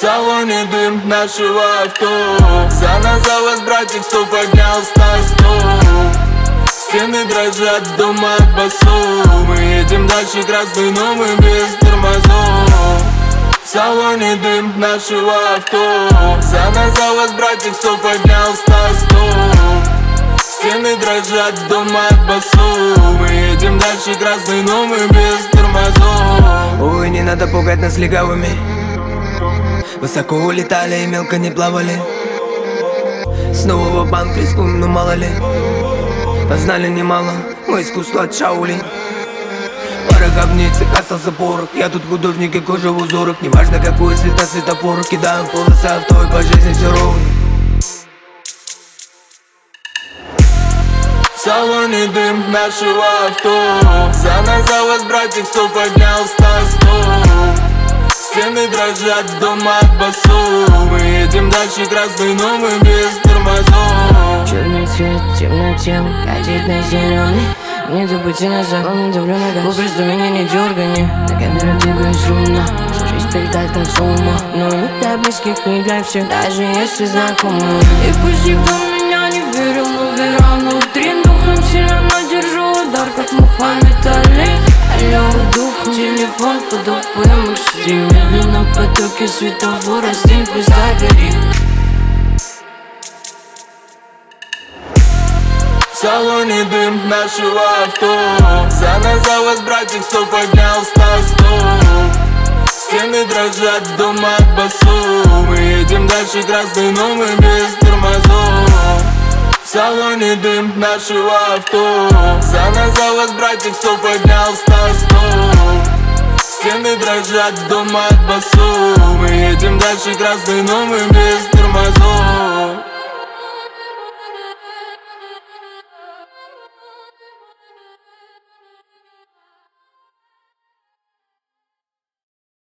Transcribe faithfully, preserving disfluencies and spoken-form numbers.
салоне дым нашего авто. За нас, за вас, братик, сто поднял старт-стоп. Стены дрожат, дома от басов. Мы едем дальше красный, но мы без тормозов. В салоне дым нашего авто. За нас, за вас, братик, сто поднял старт-стоп. Стены дрожат, дома от басов. Мы едем дальше красный, но мы без тормозов. Увы, не надо пугать нас легавыми. Высоко улетали и мелко не плавали. Снова в банк рискуем, но мало ли. Познали немало, мы искусство от Шаолинь. Пара говниц и остался порох. Я тут художник и кожа в узорах. Неважно какой цвет на светофорах. Кидаем полосы авто и по жизни все ровно. В салоне дым нашего авто. За нас, за вас, братик, сто поднял старт-стоп. Стены дрожат, дома от басов. Мы едем дальше красный, но мы без тормозов. Черный цвет, темнотем, катит на зеленый. Не забудьте назад, не давлю на газ. Просто меня не дергай, на камеру двигаюсь ровно. Жизнь прилетает к концу ума. Но не для близких, не для всех, даже если знакомы. И пусть никто в меня не верил, но вера внутри. Духом сильно держу удар, как Мухаммед Али. Алло, дух, телефон под ОПМ шли. Медленно в потоке светофора, стиль пусть горит. В салоне дым нашего авто. За нас, за вас, братик, сто поднял старт-стоп. Стены дрожат, дома от басов. Мы едем дальше красный, но мы без тормозов. В салоне дым нашего авто. За нас, за вас, братик, сто поднял старт-стоп. Стены дрожат, дома от басов. Мы едем дальше красный, но мы без тормозов.